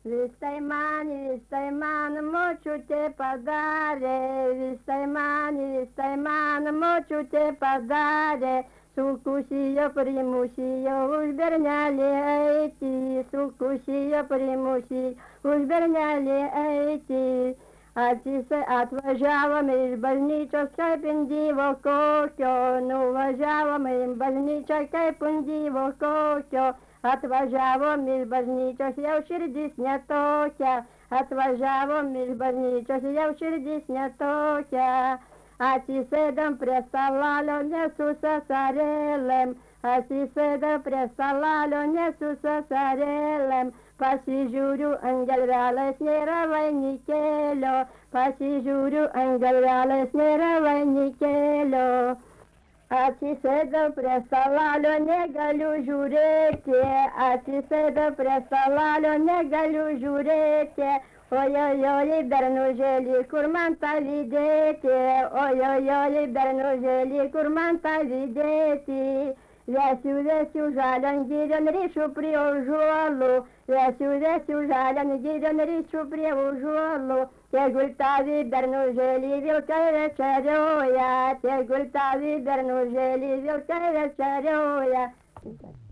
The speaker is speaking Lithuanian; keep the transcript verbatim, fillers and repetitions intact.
Visai man, visai man močiutė padarė, visai man, visai man močiutė padarė, sulkusijo primušijo už bernelį eiti, sulkusijo primušijo už bernelį eiti. Atsisai atvažiavome iš bažnyčios kaip indyvo kokio, nuvažiavome į bažnyčią kaip indyvo kokio. Atvažiavom iš bažnyčios, jau širdis netokia, atvažiavom iš bažnyčios, jau širdis netokia. Atsisėdam prie salalio, ne su sasarėlėm, atsisėdam prie salalio, ne su sasarėlėm. Pasižiūriu ant galvelės, nėra vainikėlio, pasižiūriu ant galvelės, nėra vainikėlio. Atsisėdau prie salalio, negaliu žiūrėti, atsisėdau prie salalio, negaliu žiūrėti. Ojojoj, bernužėlį, kur man tą lydėti, ojojoj, bernužėlį, kur man tą lydėti. Vesiu, vesiu žalion girion, ryšiu prie užuolų, vesiu, vesiu žalion girion, ryšiu prie užuolų. Tegul tavi bernužėlį vilkai večerioja, tegul tavi bernužėlį vilkai večerioja.